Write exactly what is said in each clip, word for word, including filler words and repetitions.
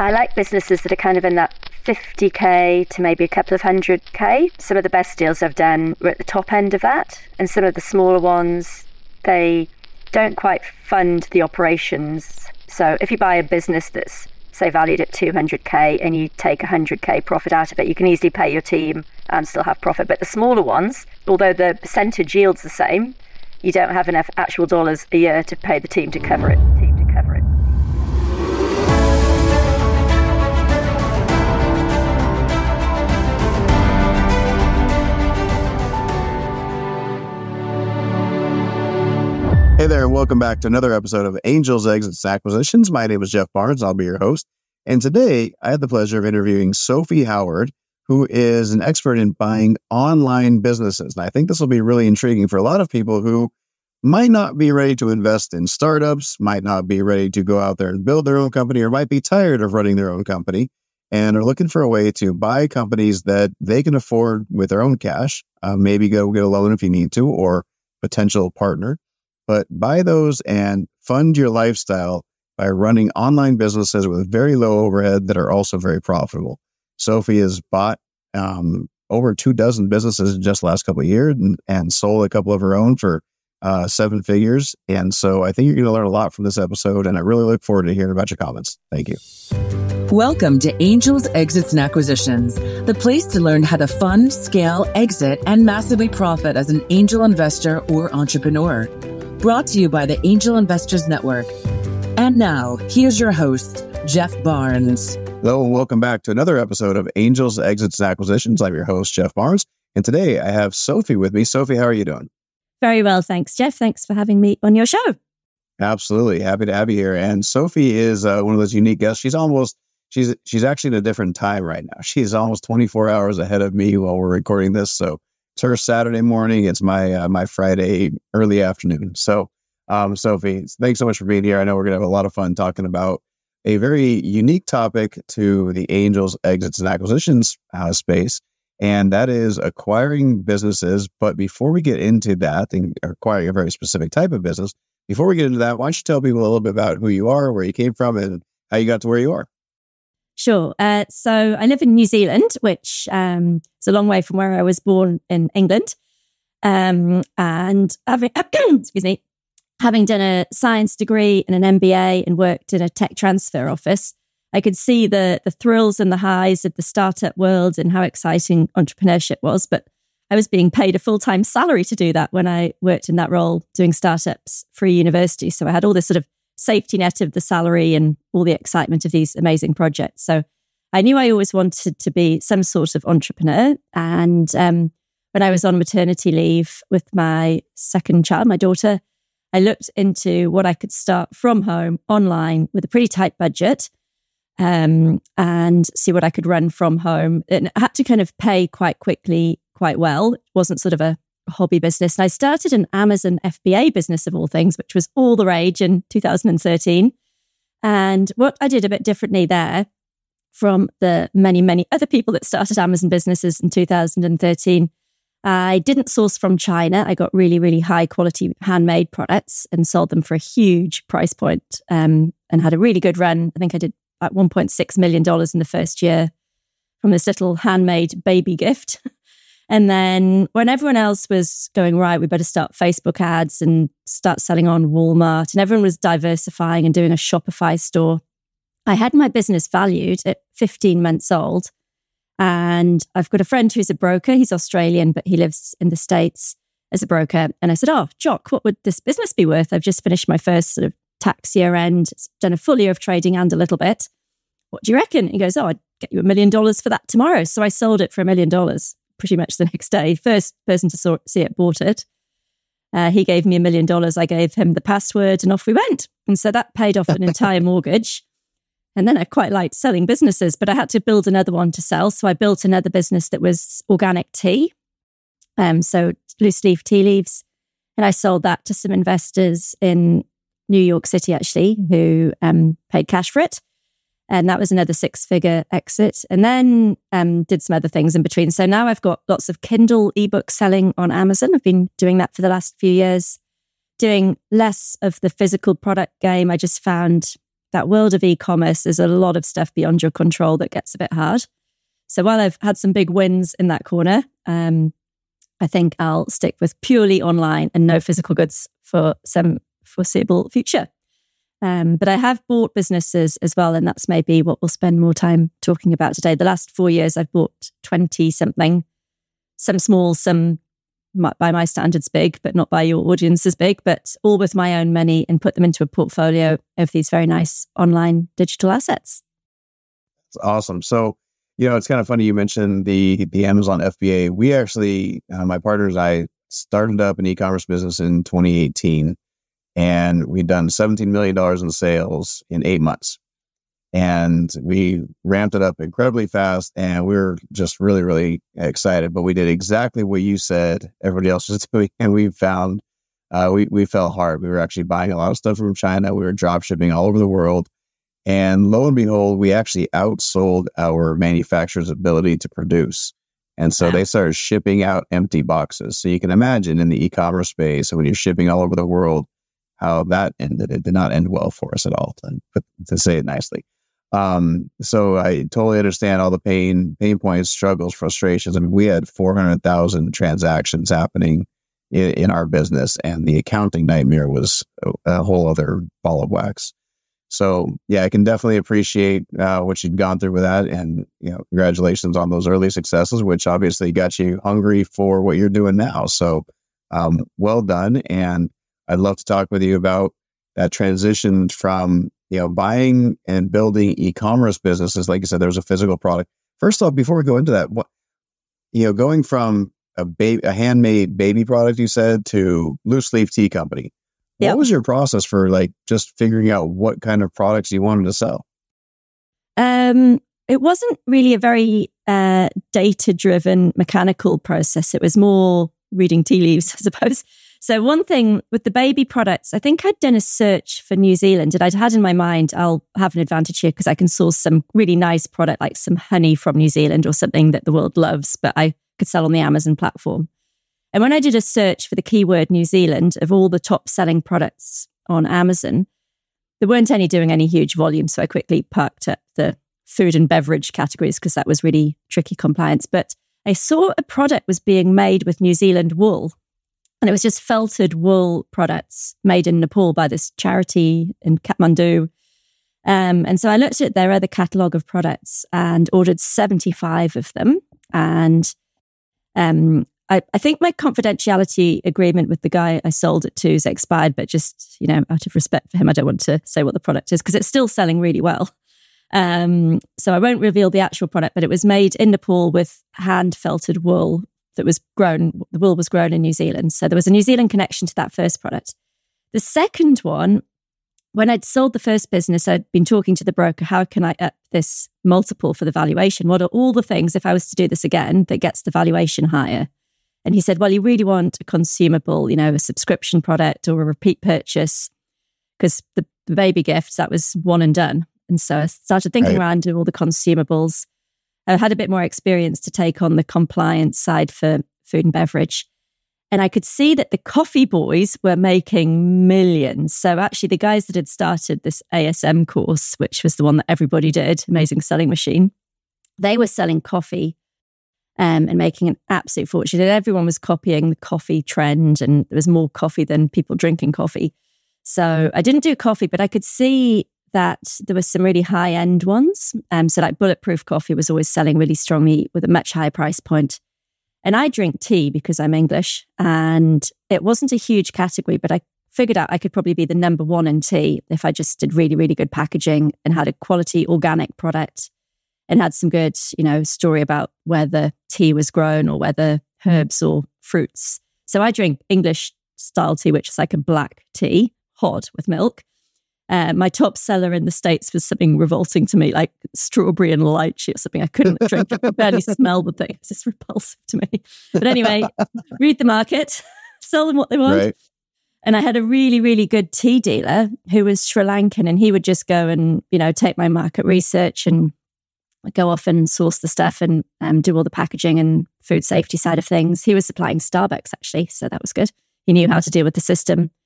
I like businesses that are kind of in that fifty K to maybe a couple of hundred K. Some of the best deals I've done were at the top end of that. And some of the smaller ones, they don't quite fund the operations. So if you buy a business that's, say, valued at two hundred K and you take one hundred K profit out of it, you can easily pay your team and still have profit. But the smaller ones, although the percentage yield's the same, you don't have enough actual dollars a year to pay the team to cover it. Team to cover it. Hey there, and welcome back to another episode of Angels, Exits, and Acquisitions. My name is Jeff Barnes. I'll be your host. And today, I had the pleasure of interviewing Sophie Howard, who is an expert in buying online businesses. And I think this will be really intriguing for a lot of people who might not be ready to invest in startups, might not be ready to go out there and build their own company, or might be tired of running their own company and are looking for a way to buy companies that they can afford with their own cash. Uh, maybe go get a loan if you need to, or potential partner. But buy those and fund your lifestyle by running online businesses with very low overhead that are also very profitable. Sophie has bought um, over two dozen businesses in just the last couple of years and, and sold a couple of her own for uh, seven figures. And so I think you're going to learn a lot from this episode, and I really look forward to hearing about your comments. Thank you. Welcome to Angels, Exits, and Acquisitions, the place to learn how to fund, scale, exit, and massively profit as an angel investor or entrepreneur. Brought to you by the Angel Investors Network. And now, here's your host, Jeff Barnes. Hello, and welcome back to another episode of Angels, Exits, and Acquisitions. I'm your host, Jeff Barnes. And today I have Sophie with me. Sophie, how are you doing? Very well, thanks, Jeff. Thanks for having me on your show. Absolutely. Happy to have you here. And Sophie is uh, one of those unique guests. She's almost, she's she's actually in a different time right now. She's almost twenty-four hours ahead of me while we're recording this. So it's her Saturday morning. It's my uh, my Friday early afternoon. So, um, Sophie, thanks so much for being here. I know we're going to have a lot of fun talking about a very unique topic to the Angels, Exits, and Acquisitions uh, space, and that is acquiring businesses. But before we get into that, and acquiring a very specific type of business, before we get into that, why don't you tell people a little bit about who you are, where you came from, and how you got to where you are? Sure. Uh, so I live in New Zealand, which um, is a long way from where I was born in England. Um, and having, excuse me, having done a science degree and an M B A and worked in a tech transfer office, I could see the the thrills and the highs of the startup world and how exciting entrepreneurship was. But I was being paid a full-time salary to do that when I worked in that role doing startups for university. So I had all this sort of safety net of the salary and all the excitement of these amazing projects. So I knew I always wanted to be some sort of entrepreneur. And um, when I was on maternity leave with my second child, my daughter, I looked into what I could start from home online with a pretty tight budget um, and see what I could run from home. And I had to kind of pay quite quickly, quite well. It wasn't sort of a hobby business. And I started an Amazon F B A business of all things, which was all the rage in two thousand thirteen. And what I did a bit differently there from the many, many other people that started Amazon businesses in two thousand thirteen, I didn't source from China. I got really, really high quality handmade products and sold them for a huge price point, um, and had a really good run. I think I did about one point six million dollars in the first year from this little handmade baby gift. And then when everyone else was going, right, we better start Facebook ads and start selling on Walmart, and everyone was diversifying and doing a Shopify store, I had my business valued at fifteen months old. And I've got a friend who's a broker. He's Australian, but he lives in the States as a broker. And I said, oh, Jock, what would this business be worth? I've just finished my first sort of tax year end, done a full year of trading and a little bit. What do you reckon? He goes, oh, I'd get you a million dollars for that tomorrow. So I sold it for a million dollars pretty much the next day. First person to saw, see it bought it. Uh, he gave me a million dollars. I gave him the password and off we went. And so that paid off an entire mortgage. And then I quite liked selling businesses, but I had to build another one to sell. So I built another business that was organic tea. Um, so loose leaf tea leaves. And I sold that to some investors in New York City, actually, who um, paid cash for it. And that was another six-figure exit. And then um, did some other things in between. So now I've got lots of Kindle ebook selling on Amazon. I've been doing that for the last few years, doing less of the physical product game. I just found that world of e-commerce, there's a lot of stuff beyond your control that gets a bit hard. So while I've had some big wins in that corner, um, I think I'll stick with purely online and no physical goods for some foreseeable future. Um, but I have bought businesses as well, and that's maybe what we'll spend more time talking about today. The last four years, I've bought twenty something, some small, some by my standards big, but not by your audience's big, but all with my own money, and put them into a portfolio of these very nice online digital assets. That's awesome. So, you know, it's kind of funny you mentioned the the Amazon F B A. We actually, uh, my partners and I started up an e-commerce business in twenty eighteen, and we'd done seventeen million dollars in sales in eight months. And we ramped it up incredibly fast, and we were just really, really excited. But we did exactly what you said everybody else was doing, and we found uh, we we fell hard. We were actually buying a lot of stuff from China. We were drop shipping all over the world, and lo and behold, we actually outsold our manufacturer's ability to produce. And so they started shipping out empty boxes. So you can imagine in the e-commerce space, when you're shipping all over the world, how that ended. It did not end well for us at all, to, to say it nicely. Um, so I totally understand all the pain, pain points, struggles, frustrations. I mean, we had four hundred thousand transactions happening in, in our business, and the accounting nightmare was a, a whole other ball of wax. So yeah, I can definitely appreciate uh, what you'd gone through with that, and you know, congratulations on those early successes, which obviously got you hungry for what you're doing now. So um, well done, and I'd love to talk with you about that transition from you know, buying and building e-commerce businesses. Like you said, there's a physical product. First off, before we go into that, what, you know, going from a baby, a handmade baby product, you said, to loose leaf tea company. Yep. What was your process for like just figuring out what kind of products you wanted to sell? Um, it wasn't really a very uh, data-driven mechanical process. It was more reading tea leaves, I suppose. So one thing with the baby products, I think I'd done a search for New Zealand, and I'd had in my mind, I'll have an advantage here because I can source some really nice product, like some honey from New Zealand or something that the world loves, but I could sell on the Amazon platform. And when I did a search for the keyword New Zealand of all the top selling products on Amazon, there weren't any doing any huge volume. So I quickly parked up the food and beverage categories because that was really tricky compliance. But I saw a product was being made with New Zealand wool. And it was just felted wool products made in Nepal by this charity in Kathmandu. Um, and so I looked at their other catalogue of products and ordered seventy-five of them. And um, I, I think my confidentiality agreement with the guy I sold it to is expired, but just, you know, out of respect for him, I don't want to say what the product is because it's still selling really well. Um, so I won't reveal the actual product, but it was made in Nepal with hand felted wool that was grown, the wool was grown in New Zealand. So there was a New Zealand connection to that first product. The second one, when I'd sold the first business, I'd been talking to the broker, how can I up this multiple for the valuation? What are all the things, if I was to do this again, that gets the valuation higher? And he said, well, you really want a consumable, you know, a subscription product or a repeat purchase, because the, the baby gifts, that was one and done. And so I started thinking right. around all the consumables. I had a bit more experience to take on the compliance side for food and beverage. And I could see that the coffee boys were making millions. So actually the guys that had started this A S M course, which was the one that everybody did, Amazing Selling Machine, they were selling coffee um, and making an absolute fortune. And everyone was copying the coffee trend, and there was more coffee than people drinking coffee. So I didn't do coffee, but I could see that there were some really high-end ones. Um, so like Bulletproof Coffee was always selling really strongly with a much higher price point. And I drink tea because I'm English, and it wasn't a huge category, but I figured out I could probably be the number one in tea if I just did really, really good packaging and had a quality organic product and had some good, you know, story about where the tea was grown or where the herbs or fruits. So I drink English style tea, which is like a black tea, hot with milk. Uh, my top seller in the States was something revolting to me, like strawberry and lychee or something. I couldn't drink it. I could barely smell the thing. It's just repulsive to me. But anyway, read the market, sell them what they want. Right. And I had a really, really good tea dealer who was Sri Lankan, and he would just go and, you know, take my market research and go off and source the stuff and um, do all the packaging and food safety side of things. He was supplying Starbucks, actually, so that was good. He knew how to deal with the system.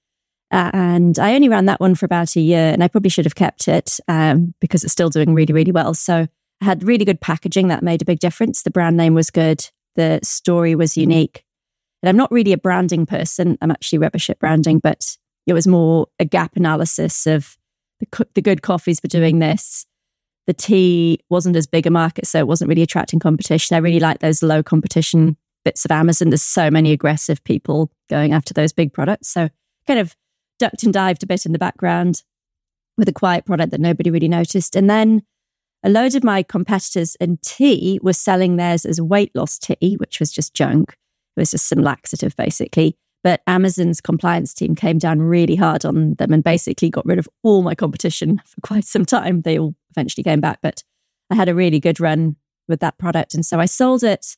Uh, and I only ran that one for about a year, and I probably should have kept it um, because it's still doing really, really well. So I had really good packaging that made a big difference. The brand name was good. The story was unique. And I'm not really a branding person. I'm actually rubbish at branding, but it was more a gap analysis of the, co- the good coffees were doing this. The tea wasn't as big a market, so it wasn't really attracting competition. I really like those low competition bits of Amazon. There's so many aggressive people going after those big products. So kind of ducked and dived a bit in the background with a quiet product that nobody really noticed. And then a load of my competitors in tea were selling theirs as weight loss tea, which was just junk. It was just some laxative, basically. But Amazon's compliance team came down really hard on them and basically got rid of all my competition for quite some time. They all eventually came back, but I had a really good run with that product. And so I sold it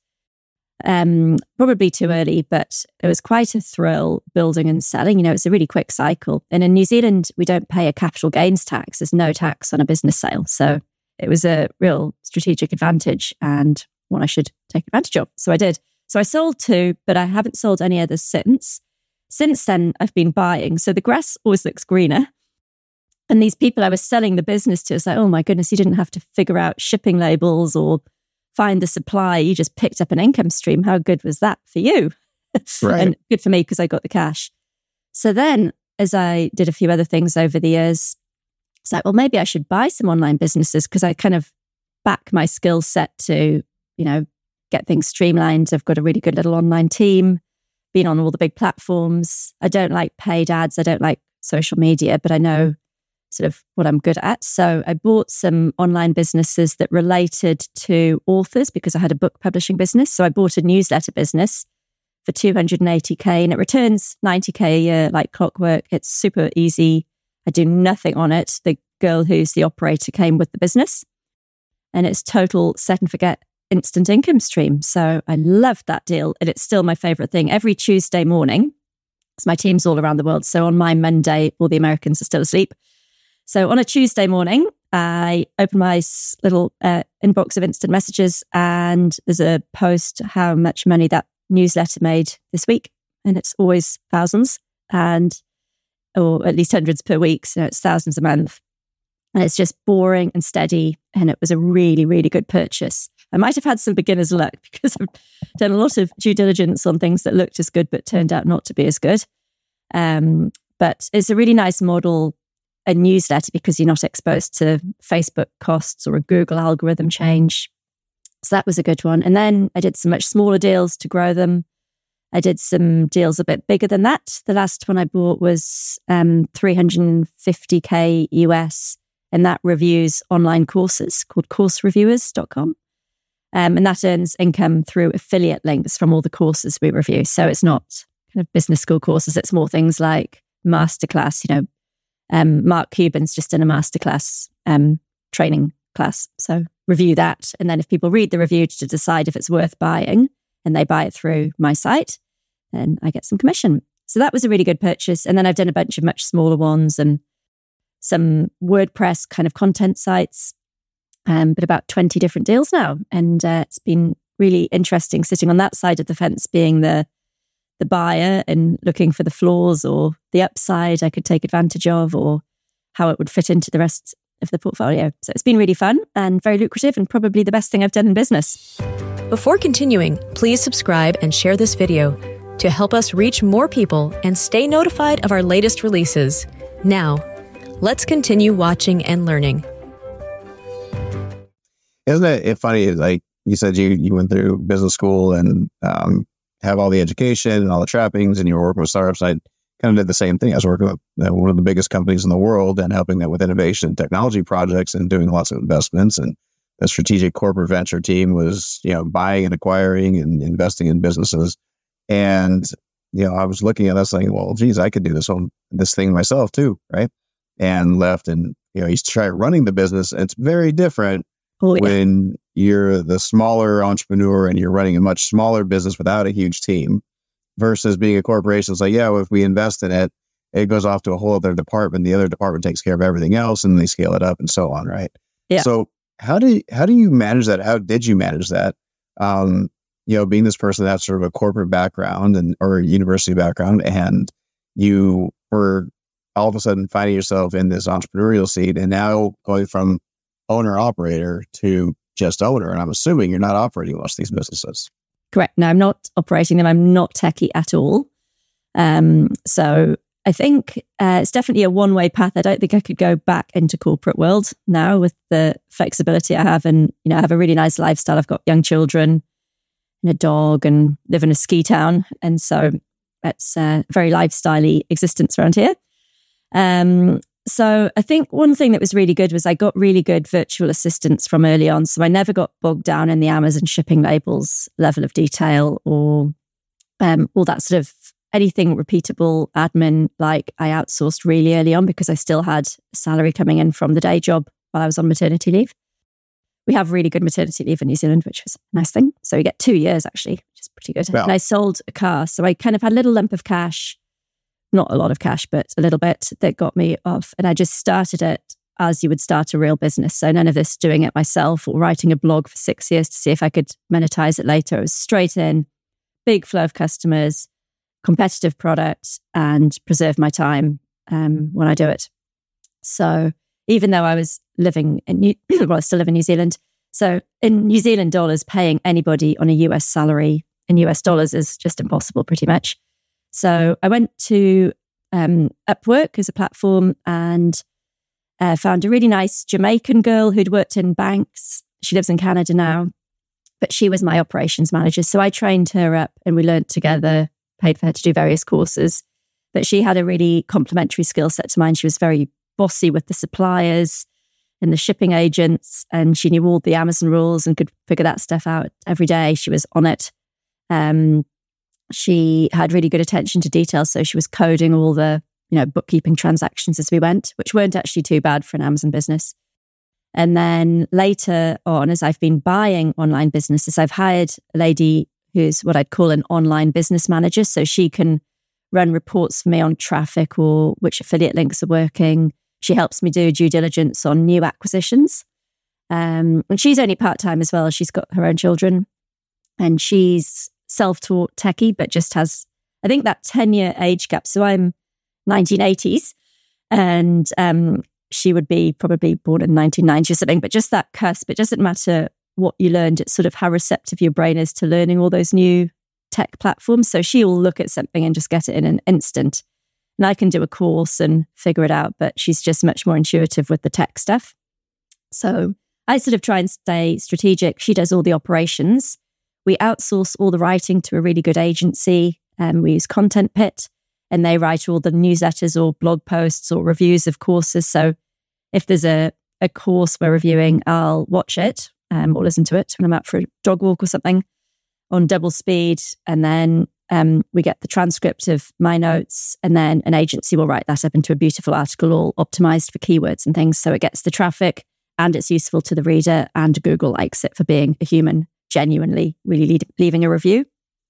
um, probably too early, but it was quite a thrill building and selling. You know, it's a really quick cycle. And in New Zealand, we don't pay a capital gains tax. There's no tax on a business sale. So it was a real strategic advantage and one I should take advantage of. So I did. So I sold two, but I haven't sold any others since. Since then, I've been buying. So the grass always looks greener. And these people I was selling the business to, it's like, oh my goodness, you didn't have to figure out shipping labels or find the supply. You just picked up an income stream. How good was that for you? Right. And good for me because I got the cash. So then, as I did a few other things over the years, it's like, well, maybe I should buy some online businesses because I kind of back my skill set to, you know, get things streamlined. I've got a really good little online team, been on all the big platforms. I don't like paid ads. I don't like social media, but I know sort of what I'm good at. So I bought some online businesses that related to authors because I had a book publishing business. So I bought a newsletter business for two hundred eighty K and it returns ninety K a year like clockwork. It's super easy. I do nothing on it. The girl who's the operator came with the business and it's total set and forget instant income stream. So I loved that deal. And it's still my favorite thing. Every Tuesday morning, because my team's all around the world. So on my Monday, all the Americans are still asleep. So on a Tuesday morning, I open my little uh, inbox of instant messages and there's a post how much money that newsletter made this week. And it's always thousands and, or at least hundreds per week. So it's thousands a month. And it's just boring and steady. And it was a really, really good purchase. I might have had some beginner's luck because I've done a lot of due diligence on things that looked as good but turned out not to be as good. Um, but it's a really nice model, a newsletter, because you're not exposed to Facebook costs or a Google algorithm change. So that was a good one. And then I did some much smaller deals to grow them. I did some deals a bit bigger than that. The last one I bought was um, three hundred fifty K U S, and that reviews online courses called course reviewers dot com. Um, and that earns income through affiliate links from all the courses we review. So it's not kind of business school courses. It's more things like masterclass. You know, um, Mark Cuban's just in a masterclass um, training class. So review that. And then if people read the review to decide if it's worth buying and they buy it through my site, then I get some commission. So that was a really good purchase. And then I've done a bunch of much smaller ones and some WordPress kind of content sites. Um, but about twenty different deals now. And uh, it's been really interesting sitting on that side of the fence, being the the buyer and looking for the flaws or the upside I could take advantage of or how it would fit into the rest of the portfolio. So it's been really fun and very lucrative and probably the best thing I've done in business. Before continuing, please subscribe and share this video to help us reach more people and stay notified of our latest releases. Now, let's continue watching and learning. Isn't it funny? Like you said, you, you went through business school and um, have all the education and all the trappings, and you were working with startups. I kind of did the same thing. I was working with uh, one of the biggest companies in the world and helping them with innovation and technology projects and doing lots of investments. And the strategic corporate venture team was, you know, buying and acquiring and investing in businesses. And, you know, I was looking at us saying, well, geez, I could do this whole, this thing myself too, right? And left and, you know, you try running the business. It's very different. Oh, yeah. When you're the smaller entrepreneur and you're running a much smaller business without a huge team versus being a corporation. It's like, yeah, well, if we invest in it, it goes off to a whole other department. The other department takes care of everything else and they scale it up and so on, right? Yeah. So how do you, how do you manage that? How did you manage that? Um, you know, being this person that has sort of a corporate background and or a university background, and you were all of a sudden finding yourself in this entrepreneurial seat and now going from owner operator to just owner. And I'm assuming you're not operating most of these businesses. Correct. No, I'm not operating them. I'm not techie at all. Um, so I think uh, it's definitely a one-way path. I don't think I could go back into corporate world now with the flexibility I have. And, you know, I have a really nice lifestyle. I've got young children and a dog and live in a ski town. And so it's a very lifestyle-y existence around here. Um, so I think one thing that was really good was I got really good virtual assistants from early on. So I never got bogged down in the Amazon shipping labels level of detail or um, all that sort of anything repeatable admin. Like I outsourced really early on because I still had a salary coming in from the day job while I was on maternity leave. We have really good maternity leave in New Zealand, which was a nice thing. So you get two years actually, which is pretty good. Well, and I sold a car. So I kind of had a little lump of cash, not a lot of cash, but a little bit that got me off. And I just started it as you would start a real business. So none of this doing it myself or writing a blog for six years to see if I could monetize it later. It was straight in, big flow of customers, competitive product, and preserve my time um, when I do it. So even though I was living in New, well, I still live in New Zealand. So in New Zealand dollars, paying anybody on a U S salary in U S dollars is just impossible pretty much. So I went to um, Upwork as a platform and uh, found a really nice Jamaican girl who'd worked in banks. She lives in Canada now, but she was my operations manager. So I trained her up and we learned together, paid for her to do various courses. But she had a really complementary skill set to mine. She was very bossy with the suppliers and the shipping agents, and she knew all the Amazon rules and could figure that stuff out every day. She was on it. Um, she had really good attention to detail, so she was coding all the, you know, bookkeeping transactions as we went, which weren't actually too bad for an Amazon business. And then later on, as I've been buying online businesses, I've hired a lady who's what I'd call an online business manager, so she can run reports for me on traffic or which affiliate links are working. She helps me do due diligence on new acquisitions. Um, and she's only part-time as well. She's got her own children. And she's self-taught techie, but just has, I think, that ten-year age gap. So I'm nineteen eighties. And um, she would be probably born in nineteen ninety or something. But just that cusp, it doesn't matter what you learned. It's sort of how receptive your brain is to learning all those new tech platforms. So she will look at something and just get it in an instant. And I can do a course and figure it out, but she's just much more intuitive with the tech stuff. So I sort of try and stay strategic. She does all the operations. We outsource all the writing to a really good agency. And we use Content Pit, and they write all the newsletters or blog posts or reviews of courses. So if there's a, a course we're reviewing, I'll watch it um, or listen to it when I'm out for a dog walk or something on double speed. And then um, we get the transcript of my notes, and then an agency will write that up into a beautiful article, all optimized for keywords and things. So it gets the traffic and it's useful to the reader, and Google likes it for being a human, genuinely really lead, leaving a review.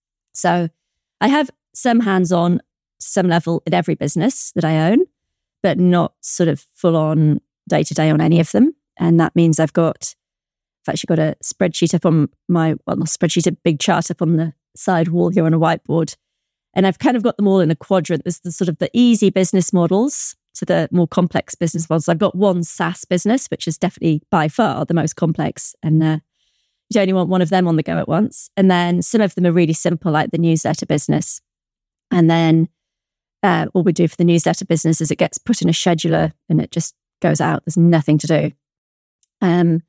So I have some hands-on, some level in every business that I own, but not sort of full-on day-to-day on any of them. And that means I've got, I've actually got a spreadsheet up on my, well, not a spreadsheet, a big chart up on the side wall here on a whiteboard. And I've kind of got them all in a quadrant. There's the sort of the easy business models to the more complex business models. I've got one SaaS business, which is definitely by far the most complex. And uh, you only want one of them on the go at once. And then some of them are really simple, like the newsletter business. And then uh, all we do for the newsletter business is it gets put in a scheduler and it just goes out. There's nothing to do. Um,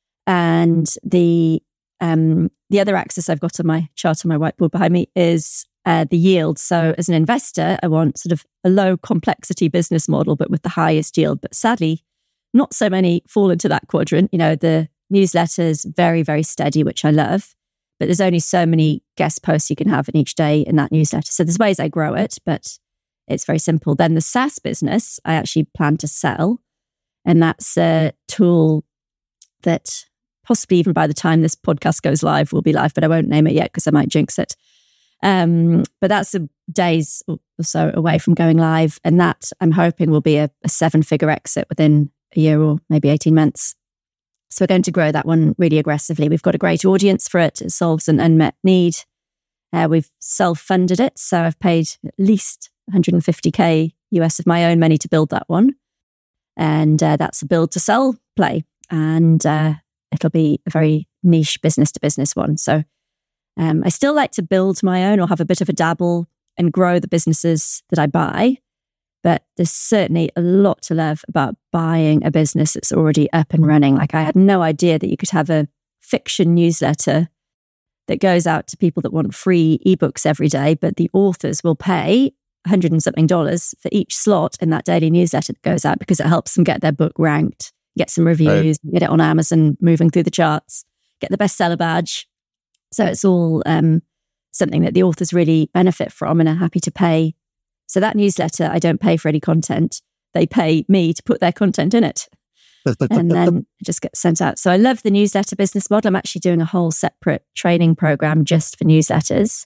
and the um, the other axis I've got on my chart on my whiteboard behind me is uh, the yield. So as an investor, I want sort of a low complexity business model, but with the highest yield. But sadly, not so many fall into that quadrant. You know, the newsletters, very, very steady, which I love. But there's only so many guest posts you can have in each day in that newsletter. So there's ways I grow it, but it's very simple. Then the SaaS business, I actually plan to sell. And that's a tool that possibly even by the time this podcast goes live will be live, but I won't name it yet because I might jinx it. Um, but that's a days or so away from going live. And that I'm hoping will be a, a seven-figure exit within a year or maybe eighteen months. So we're going to grow that one really aggressively. We've got a great audience for it. It solves an unmet need. Uh, we've self-funded it. So I've paid at least one hundred fifty K U S of my own money to build that one. And uh, that's a build to sell play. And uh, it'll be a very niche business to business one. So um, I still like to build my own or have a bit of a dabble and grow the businesses that I buy. But there's certainly a lot to love about buying a business that's already up and running. Like I had no idea that you could have a fiction newsletter that goes out to people that want free ebooks every day, but the authors will pay a hundred and something dollars for each slot in that daily newsletter that goes out because it helps them get their book ranked, get some reviews, right. Get it on Amazon, moving through the charts, get the bestseller badge. So it's all um, something that the authors really benefit from and are happy to pay. So that newsletter, I don't pay for any content. They pay me to put their content in it. And then it just gets sent out. So I love the newsletter business model. I'm actually doing a whole separate training program just for newsletters.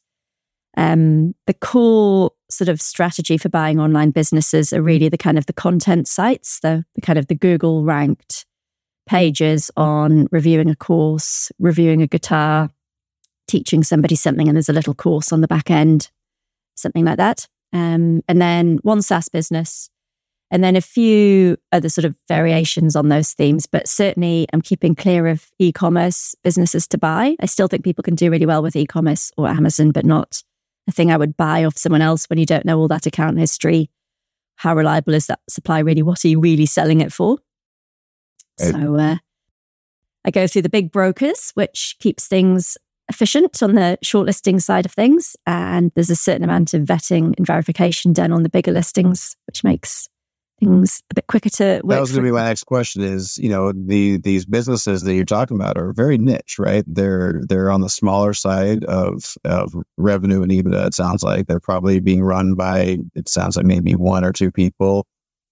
Um, the core sort of strategy for buying online businesses are really the kind of the content sites, the, the kind of the Google ranked pages on reviewing a course, reviewing a guitar, teaching somebody something, and there's a little course on the back end, something like that. Um, and then one SaaS business, and then a few other sort of variations on those themes. But certainly I'm keeping clear of e-commerce businesses to buy. I still think people can do really well with e-commerce or Amazon, but not a thing I would buy off someone else when you don't know all that account history. How reliable is that supply really? What are you really selling it for? Right. So uh, I go through the big brokers, which keeps things efficient on the shortlisting side of things. And there's a certain amount of vetting and verification done on the bigger listings, which makes things a bit quicker to work. That was going to be my next question is, you know, the these businesses that you're talking about are very niche, right? They're they're on the smaller side of, of revenue and EBITDA, it sounds like. They're probably being run by, it sounds like maybe one or two people.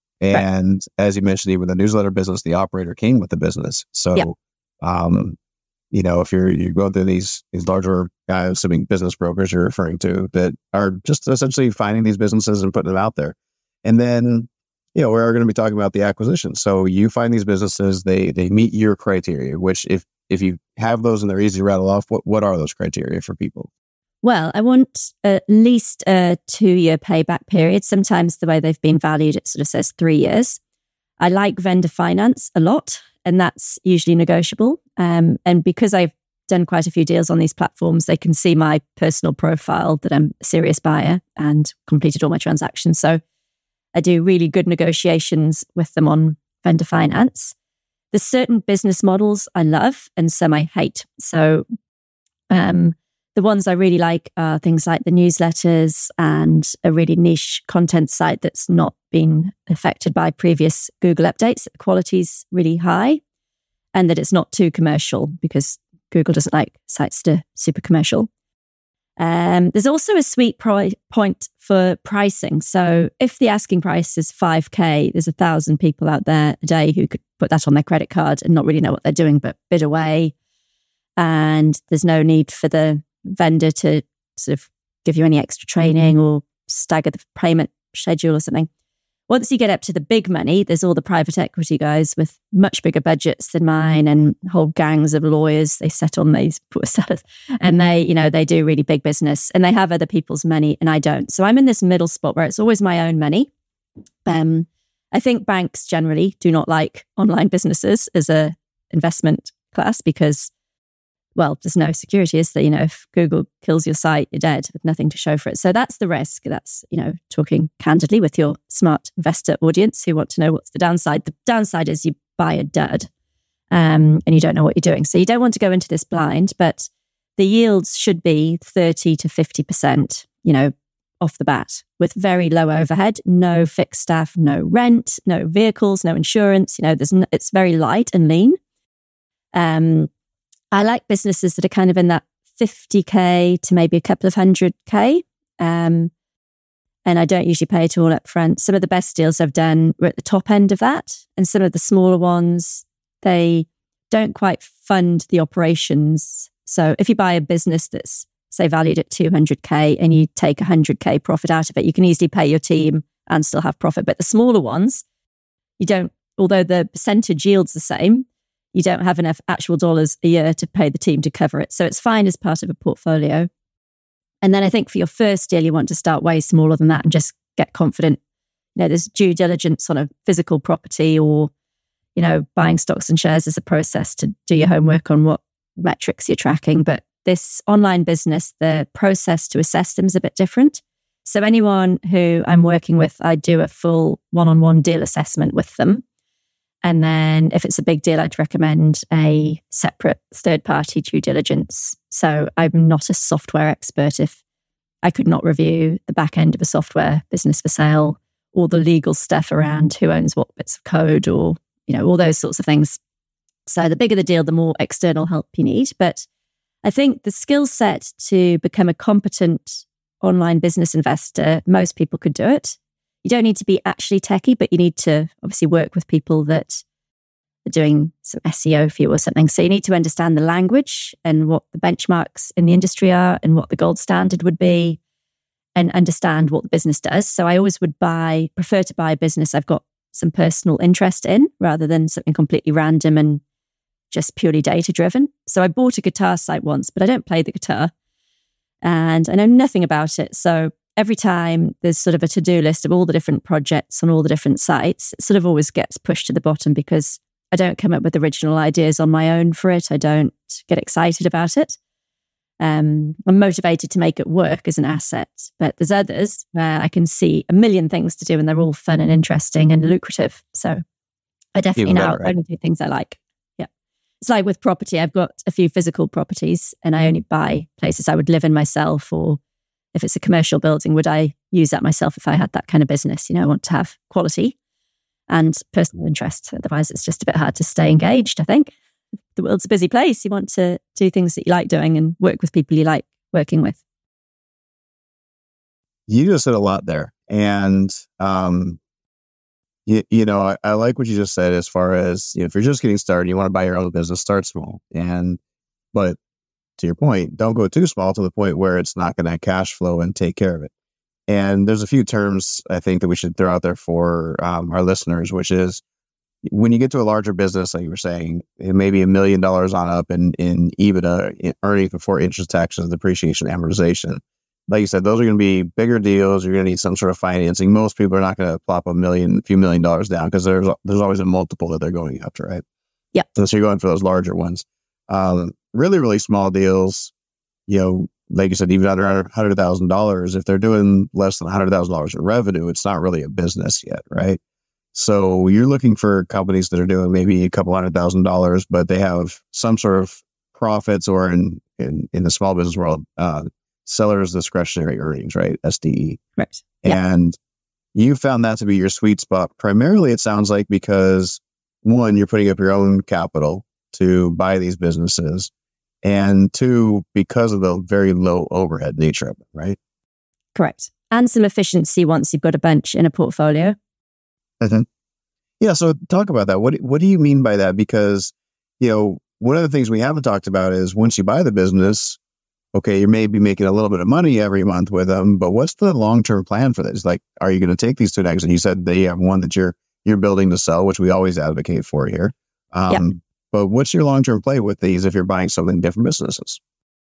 And right. As you mentioned, even the newsletter business, the operator came with the business. So, yeah. um, you know, if you're you go through these these larger guys, assuming business brokers you're referring to, that are just essentially finding these businesses and putting them out there. And then, you know, we're going to be talking about the acquisition. So you find these businesses, they they meet your criteria, which if if you have those and they're easy to rattle off, what, what are those criteria for people? Well, I want at least a two-year payback period. Sometimes the way they've been valued, it sort of says three years. I like vendor finance a lot, and that's usually negotiable. Um, and because I've done quite a few deals on these platforms, they can see my personal profile that I'm a serious buyer and completed all my transactions. So I do really good negotiations with them on vendor finance. There's certain business models I love and some I hate. So um, the ones I really like are things like the newsletters and a really niche content site that's not been affected by previous Google updates. The quality's really high and that it's not too commercial because Google doesn't like sites to super commercial. Um, there's also a sweet pri- point for pricing. So if the asking price is five K, there's a thousand people out there a day who could put that on their credit card and not really know what they're doing, but bid away. And there's no need for the vendor to sort of give you any extra training or stagger the payment schedule or something. Once you get up to the big money, there's all the private equity guys with much bigger budgets than mine and whole gangs of lawyers they set on these poor sellers. And they, you know, they do really big business and they have other people's money and I don't. So I'm in this middle spot where it's always my own money. Um, I think banks generally do not like online businesses as a investment class because, well, there's no security, is there? You know, if Google kills your site, you're dead with nothing to show for it. So that's the risk. That's, you know, talking candidly with your smart investor audience who want to know what's the downside. The downside is you buy a dud um, and you don't know what you're doing. So you don't want to go into this blind, but the yields should be thirty to fifty percent, you know, off the bat with very low overhead, no fixed staff, no rent, no vehicles, no insurance. You know, there's no, it's very light and lean. Um, I like businesses that are kind of in that fifty K to maybe a couple of hundred K. Um, and I don't usually pay it all up front. Some of the best deals I've done were at the top end of that. And some of the smaller ones, they don't quite fund the operations. So if you buy a business that's, say, valued at two hundred K and you take one hundred K profit out of it, you can easily pay your team and still have profit. But the smaller ones, you don't, although the percentage yield's the same, you don't have enough actual dollars a year to pay the team to cover it. So it's fine as part of a portfolio. And then I think for your first deal, you want to start way smaller than that and just get confident you know, there's due diligence on a physical property, or, you know, buying stocks and shares is a process to do your homework on what metrics you're tracking. But this online business, the process to assess them is a bit different. So anyone who I'm working with, I do a full one-on-one deal assessment with them. And then if it's a big deal, I'd recommend a separate third-party due diligence. So I'm not a software expert. If I could not review the back end of a software business for sale, or the legal stuff around who owns what bits of code, or, you know, all those sorts of things. So the bigger the deal, the more external help you need. But I think the skill set to become a competent online business investor, most people could do it. You don't need to be actually techie, but you need to obviously work with people that are doing some S E O for you or something. So you need to understand the language and what the benchmarks in the industry are and what the gold standard would be, and understand what the business does. So I always would buy, prefer to buy a business I've got some personal interest in, rather than something completely random and just purely data driven. So I bought a guitar site once, but I don't play the guitar and I know nothing about it. So every time there's sort of a to-do list of all the different projects on all the different sites, it sort of always gets pushed to the bottom because I don't come up with original ideas on my own for it. I don't get excited about it. Um, I'm motivated to make it work as an asset, but there's others where I can see a million things to do and they're all fun and interesting and lucrative. So I definitely now right? only do things I like. Yeah. It's like with property, I've got a few physical properties and I only buy places I would live in myself, or if it's a commercial building, would I use that myself if I had that kind of business? You know, I want to have quality and personal interest. Otherwise, it's just a bit hard to stay engaged, I think. The world's a busy place. You want to do things that you like doing and work with people you like working with. You just said a lot there. And, um, you, you know, I, I like what you just said as far as, you know, if you're just getting started, you want to buy your own business, start small. And, but to your point, don't go too small to the point where it's not going to cash flow and take care of it. And there's a few terms I think that we should throw out there for um, our listeners, which is, when you get to a larger business, like you were saying, it may be a million dollars on up in, in EBITDA, in earnings before interest, taxes, depreciation, amortization. Like you said, those are going to be bigger deals. You're going to need some sort of financing. Most people are not going to plop a million, a few million dollars down because there's there's always a multiple that they're going after, right? Yeah. So, so you're going for those larger ones. Um, really, really small deals, you know, like you said, even under one hundred thousand dollars, if they're doing less than one hundred thousand dollars in revenue, it's not really a business yet, right? So you're looking for companies that are doing maybe a couple hundred thousand dollars, but they have some sort of profits, or in, in, in the small business world, uh, seller's discretionary earnings, right? S D E. Right. And yeah. You found that to be your sweet spot. Primarily, it sounds like because, one, you're putting up your own capital to buy these businesses, and two, because of the very low overhead nature of it, right? Correct. And some efficiency once you've got a bunch in a portfolio. Mm-hmm. Yeah. So talk about that. What What do you mean by that? Because, you know, one of the things we haven't talked about is once you buy the business, okay, you may be making a little bit of money every month with them, but what's the long term plan for this? Like, are you going to take these two next? And you said they have one that you're you're building to sell, which we always advocate for here. Um, yep. But what's your long term play with these if you're buying something different businesses?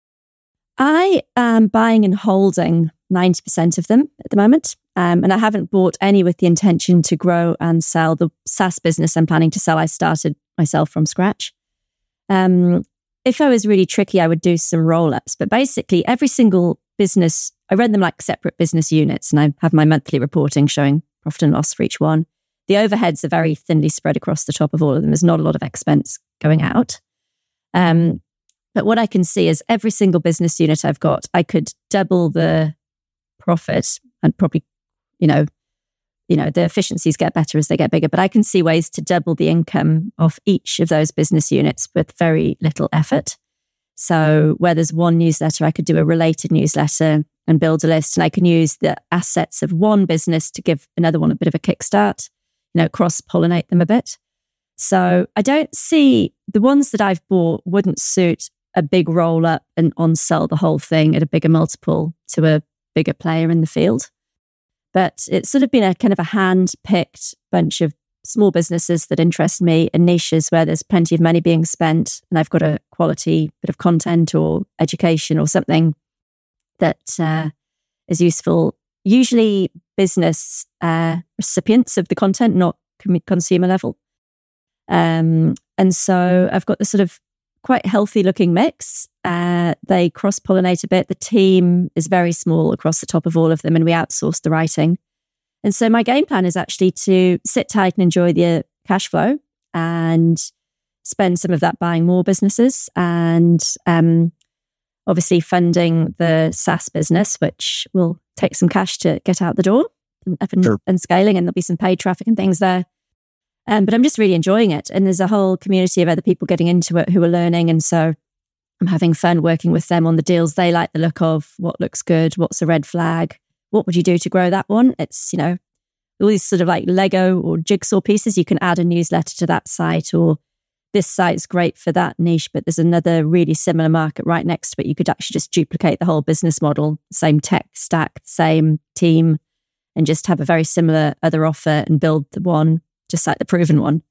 I am buying and holding ninety percent of them at the moment. Um, and I haven't bought any with the intention to grow and sell. The SaaS business I'm planning to sell, I started myself from scratch. Um, if I was really tricky, I would do some roll-ups. But basically, every single business, I run them like separate business units, and I have my monthly reporting showing profit and loss for each one. The overheads are very thinly spread across the top of all of them. There's not a lot of expense going out. Um, but what I can see is every single business unit I've got, I could double the profit and probably, you know, you know, the efficiencies get better as they get bigger, but I can see ways to double the income of each of those business units with very little effort. So where there's one newsletter, I could do a related newsletter and build a list, and I can use the assets of one business to give another one a bit of a kickstart, you know, cross-pollinate them a bit. So I don't see, the ones that I've bought wouldn't suit a big roll-up and on-sell the whole thing at a bigger multiple to a bigger player in the field. But it's sort of been a kind of a hand-picked bunch of small businesses that interest me and niches where there's plenty of money being spent, and I've got a quality bit of content or education or something that uh, is useful usually business uh, recipients of the content, not com- consumer level. Um, and so I've got this sort of quite healthy looking mix. Uh, they cross-pollinate a bit. The team is very small across the top of all of them, and we outsource the writing. And so my game plan is actually to sit tight and enjoy the cash flow and spend some of that buying more businesses and um, obviously funding the SaaS business, which will take some cash to get out the door and up and, sure. and scaling, and there'll be some paid traffic and things there. Um, but I'm just really enjoying it. And there's a whole community of other people getting into it who are learning. And so I'm having fun working with them on the deals they like the look of, what looks good, what's a red flag, what would you do to grow that one? It's, you know, all these sort of like Lego or jigsaw pieces. You can add a newsletter to that site, or this site's great for that niche, but there's another really similar market right next to it. You could actually just duplicate the whole business model, same tech stack, same team, and just have a very similar other offer and build the one just like the proven one.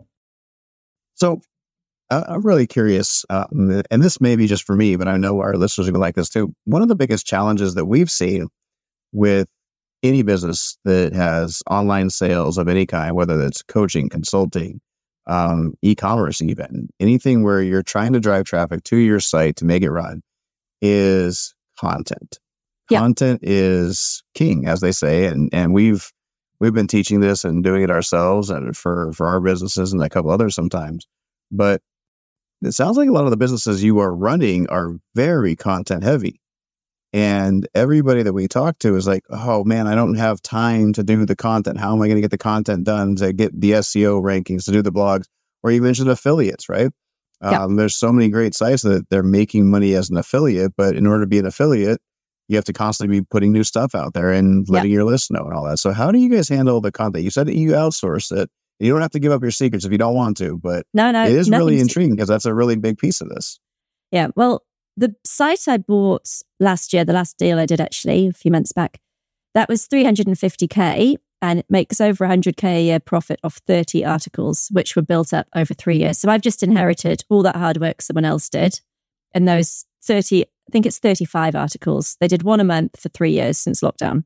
So uh, I'm really curious, uh, and this may be just for me, but I know our listeners are going to like this too. One of the biggest challenges that we've seen with any business that has online sales of any kind, whether it's coaching, consulting, um, e-commerce, even anything where you're trying to drive traffic to your site to make it run, is content. Yeah. Content is king, as they say, and and we've We've been teaching this and doing it ourselves and for, for our businesses and a couple others sometimes. But it sounds like a lot of the businesses you are running are very content heavy. And everybody that we talk to is like, oh man, I don't have time to do the content. How am I going to get the content done to get the S E O rankings, to do the blogs? Or you mentioned affiliates, right? Yeah. Um, there's so many great sites that they're making money as an affiliate, but in order to be an affiliate, you have to constantly be putting new stuff out there and letting yeah. your list know and all that. So how do you guys handle the content? You said that you outsource it. You don't have to give up your secrets if you don't want to, but no, no, it is really intriguing because that's a really big piece of this. Yeah. Well, the site I bought last year, the last deal I did actually a few months back, that was three hundred fifty K, and it makes over one hundred K a year profit off thirty articles, which were built up over three years. So I've just inherited all that hard work someone else did. And those thirty, I think it's thirty-five articles. They did one a month for three years since lockdown.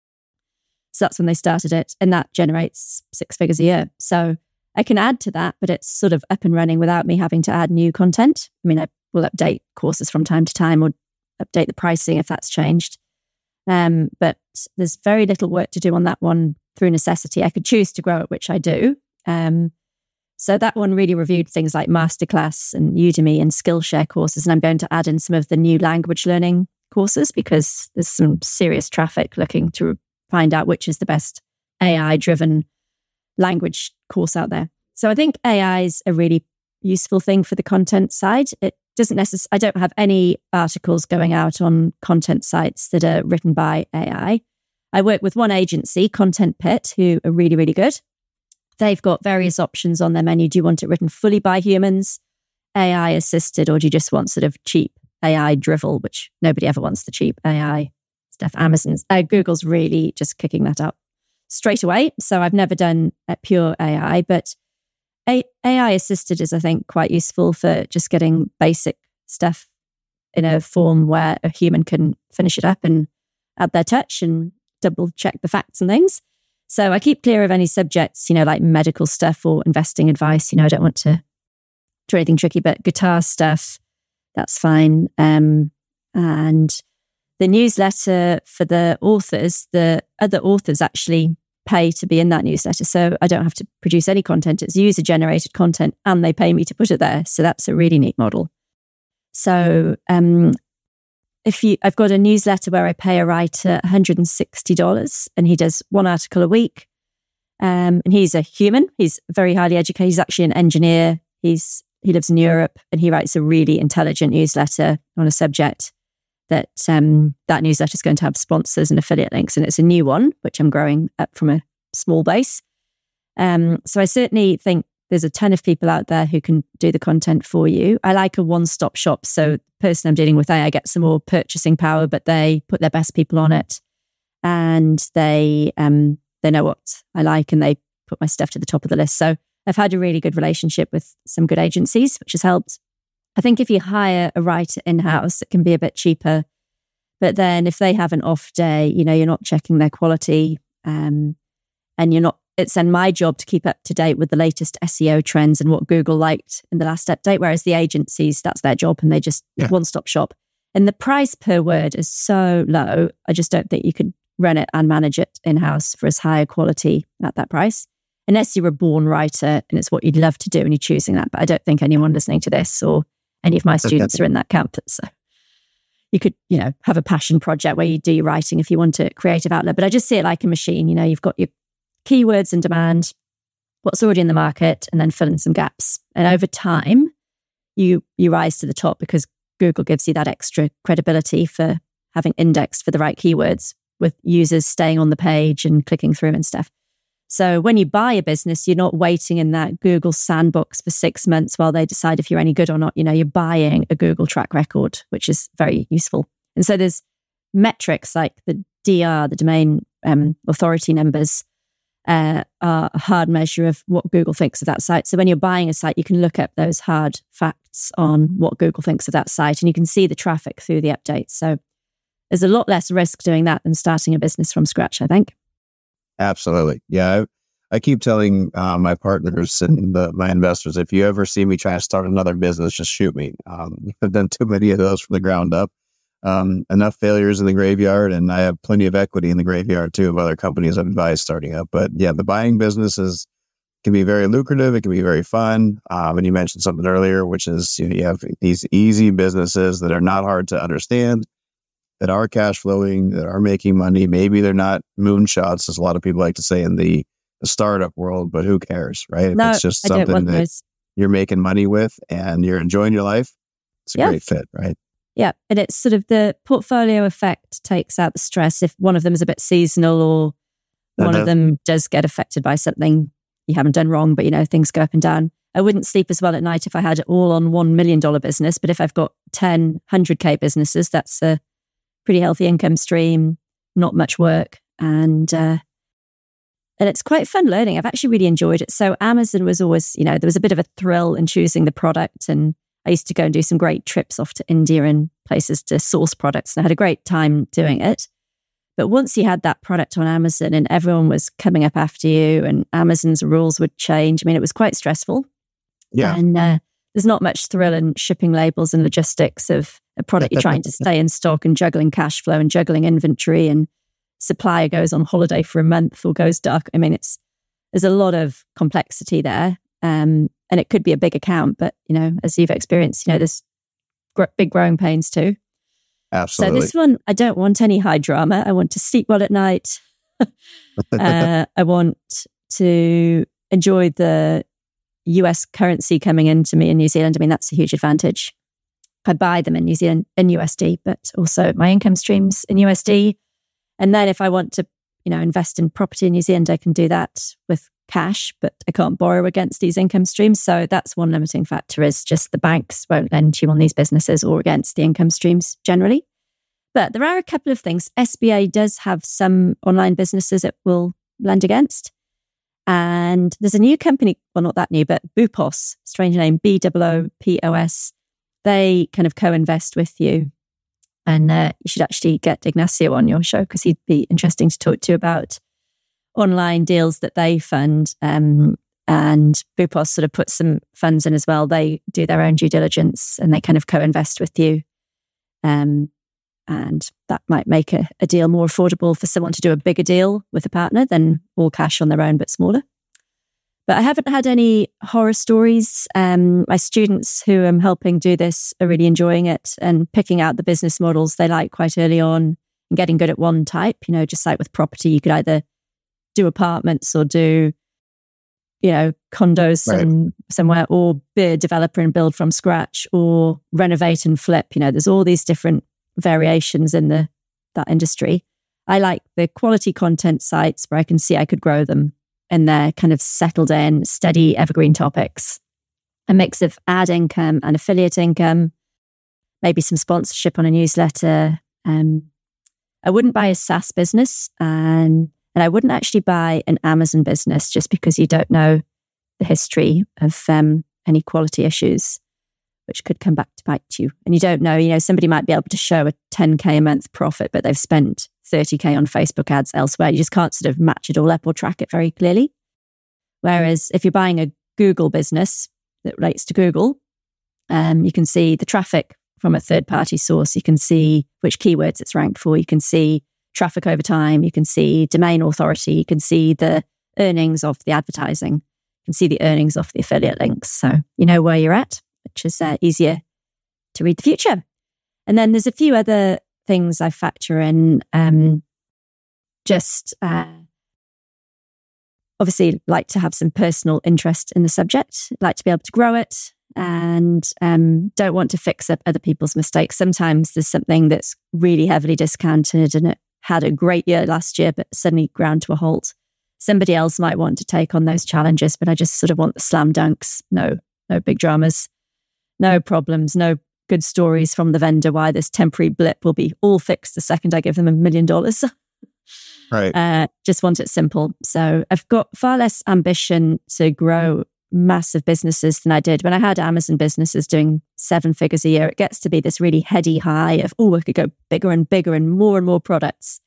So that's when they started it. And that generates six figures a year. So I can add to that, but it's sort of up and running without me having to add new content. I mean, I will update courses from time to time or update the pricing if that's changed. Um, but there's very little work to do on that one through necessity. I could choose to grow it, which I do. Um, so that one really reviewed things like Masterclass and Udemy and Skillshare courses. And I'm going to add in some of the new language learning courses because there's some serious traffic looking to find out which is the best A I-driven language course out there. So I think A I is a really useful thing for the content side. It doesn't necessarily, I don't have any articles going out on content sites that are written by A I. I work with one agency, Content Pit, who are really, really good. They've got various options on their menu. Do you want it written fully by humans, A I assisted, or do you just want sort of cheap A I drivel, which nobody ever wants the cheap A I stuff. Amazon's, uh, Google's really just kicking that up straight away. So I've never done a pure A I, but A- AI assisted is, I think, quite useful for just getting basic stuff in a form where a human can finish it up and add their touch and double check the facts and things. So I keep clear of any subjects, you know, like medical stuff or investing advice. You know, I don't want to do anything tricky, but guitar stuff, that's fine. Um, and the newsletter for the authors, the other authors actually pay to be in that newsletter. So I don't have to produce any content. It's user generated content and they pay me to put it there. So that's a really neat model. So um, if you, I've got a newsletter where I pay a writer one hundred sixty dollars and he does one article a week. Um, and he's a human. He's very highly educated. He's actually an engineer. He's He lives in Europe and he writes a really intelligent newsletter on a subject that um, that newsletter is going to have sponsors and affiliate links. And it's a new one, which I'm growing up from a small base. Um, so I certainly think there's a ton of people out there who can do the content for you. I like a one-stop shop. So the person I'm dealing with, I get some more purchasing power, but they put their best people on it and they um, they know what I like and they put my stuff to the top of the list. So I've had a really good relationship with some good agencies, which has helped. I think if you hire a writer in-house, it can be a bit cheaper But then if they have an off day, you know, you're not checking their quality, um, and you're not, it's then my job to keep up to date with the latest S E O trends and what Google liked in the last update. Whereas the agencies, that's their job and they just yeah. one-stop shop. And the price per word is so low. I just don't think you could run it and manage it in-house for as high a quality at that price. Unless you're a born writer and it's what you'd love to do and you're choosing that. But I don't think anyone listening to this or any of my students are in that camp. So you could, you know, have a passion project where you do your writing if you want a creative outlet. But I just see it like a machine. You know, you've got your keywords and demand, what's already in the market, and then fill in some gaps. And over time, you you rise to the top because Google gives you that extra credibility for having indexed for the right keywords with users staying on the page and clicking through and stuff. So when you buy a business, you're not waiting in that Google sandbox for six months while they decide if you're any good or not. You know, you're buying a Google track record, which is very useful. And so there's metrics like the D R, the domain um, authority numbers, uh, are a hard measure of what Google thinks of that site. So when you're buying a site, you can look up those hard facts on what Google thinks of that site, and you can see the traffic through the updates. So there's a lot less risk doing that than starting a business from scratch, I think. Absolutely. Yeah. I, I keep telling uh, my partners and the, my investors, if you ever see me try to start another business, just shoot me. Um, I've done too many of those from the ground up. Um, enough failures in the graveyard, and I have plenty of equity in the graveyard too of other companies I've advised starting up. But yeah, the buying businesses can be very lucrative. It can be very fun. Um, and you mentioned something earlier, which is, you know, you have these easy businesses that are not hard to understand, that are cash flowing, that are making money. Maybe they're not moonshots, as a lot of people like to say in the, the startup world, but who cares, right? No, if it's just I don't something want that those. You're making money with and you're enjoying your life, it's a Yeah. great fit, right? Yeah. And it's sort of the portfolio effect takes out the stress. If one of them is a bit seasonal or one Uh-huh. of them does get affected by something you haven't done wrong, but you know, things go up and down. I wouldn't sleep as well at night if I had it all on one million dollars business. But if I've got ten, one hundred K businesses, that's a pretty healthy income stream, not much work. And, uh, and it's quite fun learning. I've actually really enjoyed it. So Amazon was always, you know, there was a bit of a thrill in choosing the product. And I used to go and do some great trips off to India and places to source products. And I had a great time doing it. But once you had that product on Amazon and everyone was coming up after you and Amazon's rules would change, I mean, it was quite stressful. Yeah. And uh, there's not much thrill in shipping labels and logistics of a product you're trying to stay in stock and juggling cash flow and juggling inventory, and supplier goes on holiday for a month or goes dark. I mean, it's there's a lot of complexity there. Um, and it could be a big account, but, you know, as you've experienced, you know, there's gr- big growing pains too. Absolutely. So this one, I don't want any high drama. I want to sleep well at night. uh, I want to enjoy the U S currency coming into me in New Zealand. I mean, that's a huge advantage. I buy them in New Zealand in U S D, but also my income streams in U S D. And then if I want to, you know, invest in property in New Zealand, I can do that with cash, but I can't borrow against these income streams. So that's one limiting factor, is just the banks won't lend you on these businesses or against the income streams generally. But there are a couple of things. S B A does have some online businesses it will lend against. And there's a new company, well, not that new, but Boopos, strange name, B O O P O S. They kind of co-invest with you. And uh, you should actually get Ignacio on your show because he'd be interesting to talk to about online deals that they fund. Um, and Boopos sort of puts some funds in as well. They do their own due diligence and they kind of co-invest with you. Um, and that might make a, a deal more affordable for someone to do a bigger deal with a partner than all cash on their own, but smaller. But I haven't had any horror stories. Um, my students who I'm helping do this are really enjoying it and picking out the business models they like quite early on and getting good at one type. You know, just like with property, you could either do apartments or do, you know, condos Right. and somewhere, or be a developer and build from scratch, or renovate and flip. You know, there's all these different variations in the that industry. I like the quality content sites where I can see I could grow them. And they're kind of settled in, steady, evergreen topics. A mix of ad income and affiliate income, maybe some sponsorship on a newsletter. Um, I wouldn't buy a SaaS business, and, and I wouldn't actually buy an Amazon business just because you don't know the history of um, any quality issues. which could come back to bite you. And you don't know, you know, somebody might be able to show a ten K a month profit, but they've spent thirty K on Facebook ads elsewhere. You just can't sort of match it all up or track it very clearly. Whereas if you're buying a Google business that relates to Google, um, you can see the traffic from a third-party source. You can see which keywords it's ranked for. You can see traffic over time. You can see domain authority. You can see the earnings of the advertising. You can see the earnings of the affiliate links. So you know where you're at, which is uh, easier to read the future. And then there's a few other things I factor in. Um, just uh, obviously like to have some personal interest in the subject, like to be able to grow it, and um, don't want to fix up other people's mistakes. Sometimes there's something that's really heavily discounted and it had a great year last year, but suddenly ground to a halt. Somebody else might want to take on those challenges, but I just sort of want the slam dunks. No, no big dramas, no problems, no good stories from the vendor why this temporary blip will be all fixed the second I give them a million dollars. Right. Uh, just want it simple. So I've got far less ambition to grow massive businesses than I did when I had Amazon businesses doing seven figures a year. It gets to be this really heady high of, oh, I could go bigger and bigger and more and more products.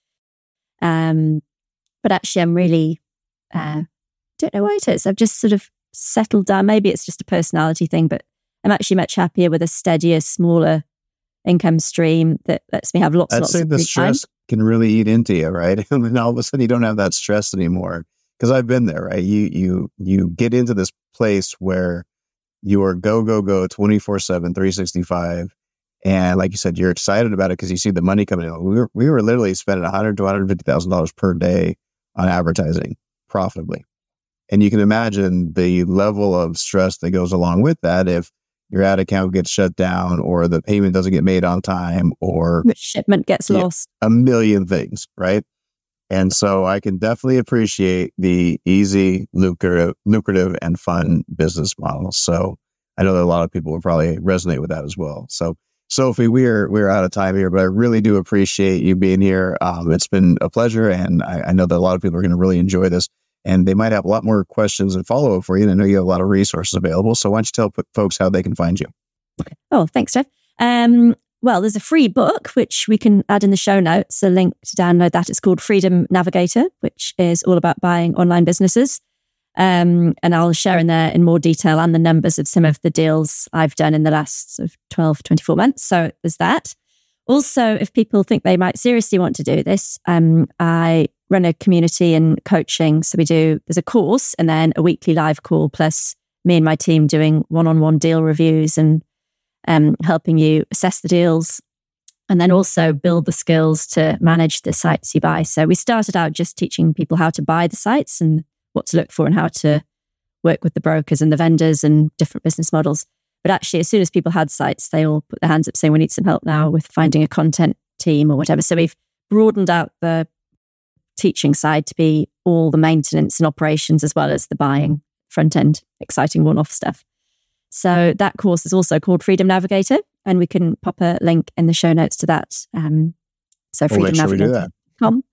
Um, but actually, I'm really, uh, don't know why it is. I've just sort of settled down. Maybe it's just a personality thing, but I'm actually much happier with a steadier, smaller income stream that lets me have lots, I'd lots say of the free stress time. can really eat into you, right? And then all of a sudden you don't have that stress anymore. Because I've been there, right? You you you get into this place where you are go, go, go twenty-four seven, three sixty-five. And like you said, you're excited about it because you see the money coming in. We were, we were literally spending one hundred thousand to one hundred fifty thousand dollars per day on advertising profitably. And you can imagine the level of stress that goes along with that if your ad account gets shut down or the payment doesn't get made on time or The shipment gets yeah, lost. a million things, right? And so I can definitely appreciate the easy, lucrative, lucrative and fun business model. So I know that a lot of people will probably resonate with that as well. So Sophie, we're we're out of time here, but I really do appreciate you being here. Um, it's been a pleasure, and I, I know that a lot of people are going to really enjoy this, and they might have a lot more questions and follow up for you. And I know you have a lot of resources available. So why don't you tell p- folks how they can find you? Oh, thanks, Jeff. Um, well, there's a free book, which we can add in the show notes, a link to download that. It's called Freedom Navigator, which is all about buying online businesses. Um, and I'll share in there in more detail and the numbers of some of the deals I've done in the last sort of twelve, twenty-four months. So there's that. Also, if people think they might seriously want to do this, um, I run a community and coaching. So we do, there's a course and then a weekly live call, plus me and my team doing one-on-one deal reviews and um, helping you assess the deals and then also build the skills to manage the sites you buy. So we started out just teaching people how to buy the sites and what to look for and how to work with the brokers and the vendors and different business models. But actually, as soon as people had sites, they all put their hands up saying, we need some help now with finding a content team or whatever. So we've broadened out the teaching side to be all the maintenance and operations as well as the buying front end, exciting one-off stuff. So that course is also called Freedom Navigator, and we can pop a link in the show notes to that. Um, so We'll make sure we do freedom navigator dot com.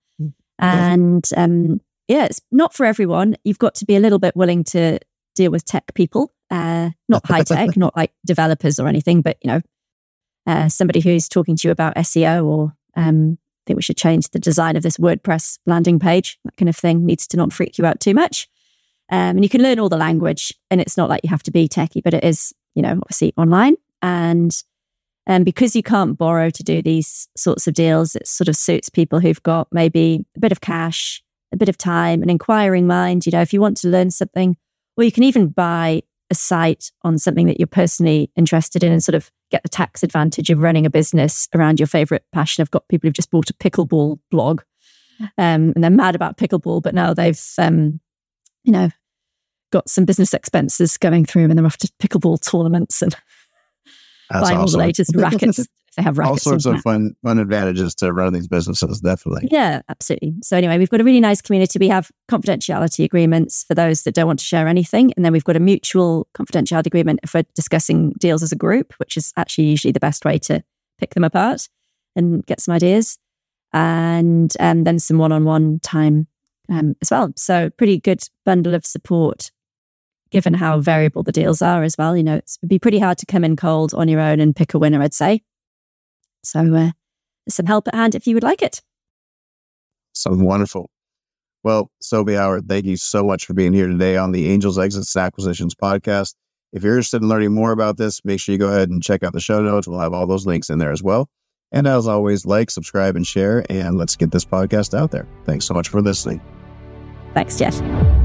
And um, yeah, it's not for everyone. You've got to be a little bit willing to deal with tech people, uh, not high tech, not like developers or anything, but you know, uh, somebody who's talking to you about S E O or um, I think we should change the design of this WordPress landing page, that kind of thing needs to not freak you out too much. Um, and you can learn all the language, and it's not like you have to be techie, but it is, you know, obviously online. And um, because you can't borrow to do these sorts of deals, it sort of suits people who've got maybe a bit of cash, a bit of time, an inquiring mind. You know, if you want to learn something, or you can even buy a site on something that you're personally interested in and sort of get the tax advantage of running a business around your favorite passion. I've got people who've just bought a pickleball blog um, and they're mad about pickleball, but now they've, um, you know, got some business expenses going through and they're off to pickleball tournaments and That's buying awesome. all the latest rackets. If they have rackets. All sorts on of that. fun fun advantages to running these businesses, definitely. Yeah, absolutely. So anyway, we've got a really nice community. We have confidentiality agreements for those that don't want to share anything. And then we've got a mutual confidentiality agreement if we're discussing deals as a group, which is actually usually the best way to pick them apart and get some ideas. And um, then some one-on-one time um, as well. So pretty good bundle of support given how variable the deals are as well. You know, it's, it'd be pretty hard to come in cold on your own and pick a winner, I'd say. So uh, there's some help at hand if you would like it. Sounds wonderful. Well, Sophie Howard, thank you so much for being here today on the Angels, Exits, and Acquisitions podcast. If you're interested in learning more about this, make sure you go ahead and check out the show notes. We'll have all those links in there as well. And as always, like, subscribe, and share, and let's get this podcast out there. Thanks so much for listening. Thanks, Jeff.